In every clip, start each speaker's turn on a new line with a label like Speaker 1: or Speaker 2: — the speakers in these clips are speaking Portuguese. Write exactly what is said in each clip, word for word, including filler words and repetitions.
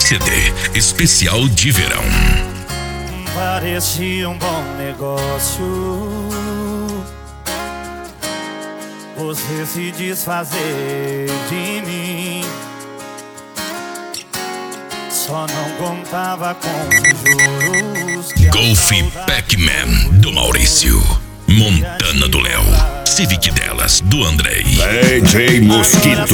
Speaker 1: C D especial de verão.
Speaker 2: Parecia um bom negócio você se desfazer de mim. Só não contava com juros que
Speaker 1: Golf Pac-Man do Maurício, Montana do Léo, Civic delas do Andrei,
Speaker 3: D J Mosquito.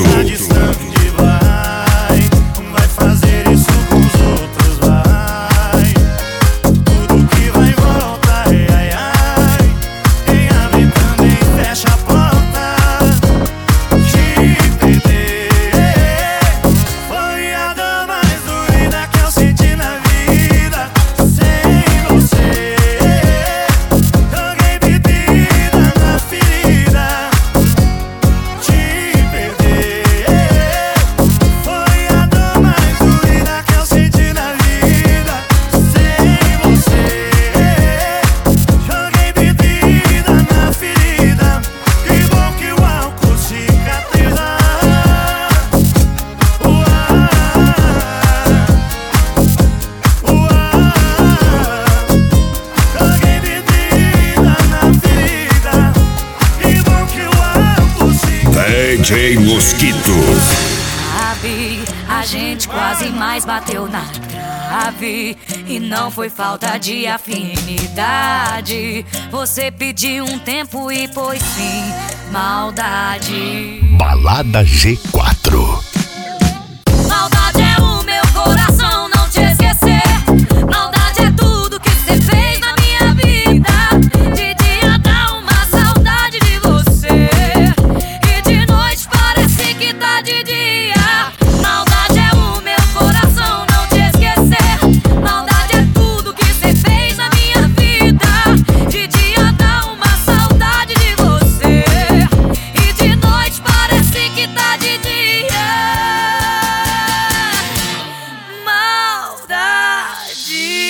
Speaker 2: Vai fazer isso com os outros, vai. Tudo que vai voltar, ai, ai, ai. Quem abre também fecha a porta. Te perder foi a dor mais doída que eu senti na vida. Sem você, joguei bebida na ferida. Te perder foi a dor mais doída que eu senti na vida. Sem você, joguei bebida na ferida. Que bom que o álcool cicatriza. Uá, uá, joguei bebida na ferida. Que bom que o álcool cicatriza.
Speaker 3: D J Mosquito.
Speaker 4: Sabe, a gente quase mais bateu na trave. E não foi falta de afinidade. Você pediu um tempo e pôs sim maldade.
Speaker 1: Balada G quatro.
Speaker 4: Maldade é o meu coração não te esquecer. Maldade é tudo que você fez na minha vida. De dia dá uma saudade de você. E de noite parece que tá de dia. Maldade é o meu coração não te esquecer. Maldade é tudo que você fez na minha vida. De dia dá uma saudade de você. E de noite parece que tá de dia. Maldade.